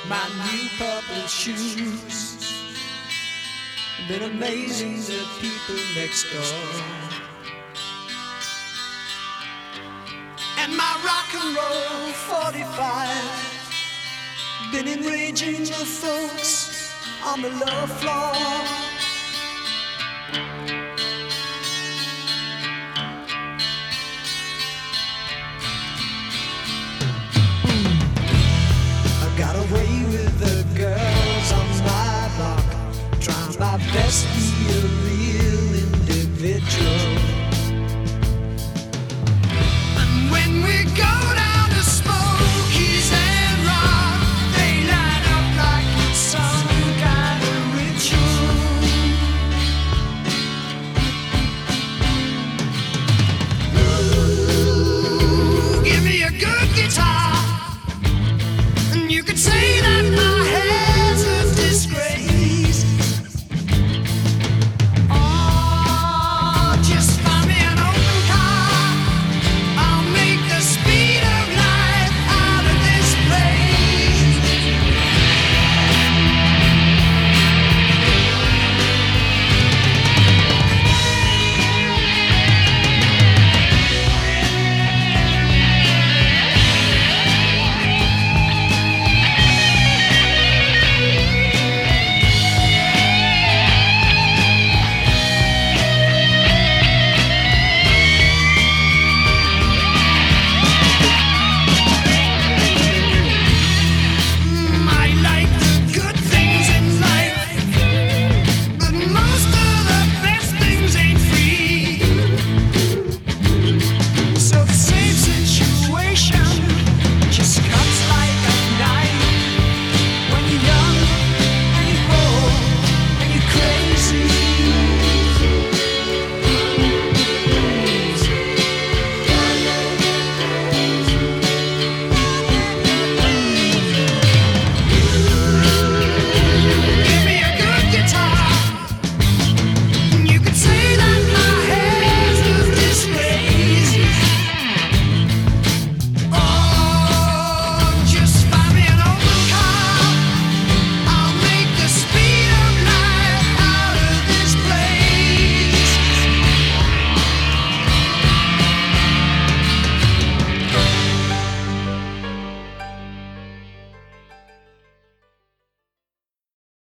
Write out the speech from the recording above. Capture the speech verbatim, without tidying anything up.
my new purple shoes. Been amazing the people next door. And my rock and roll forty-five been enraging the folks on the lower floor. I got away with the girls on my block, trying my best to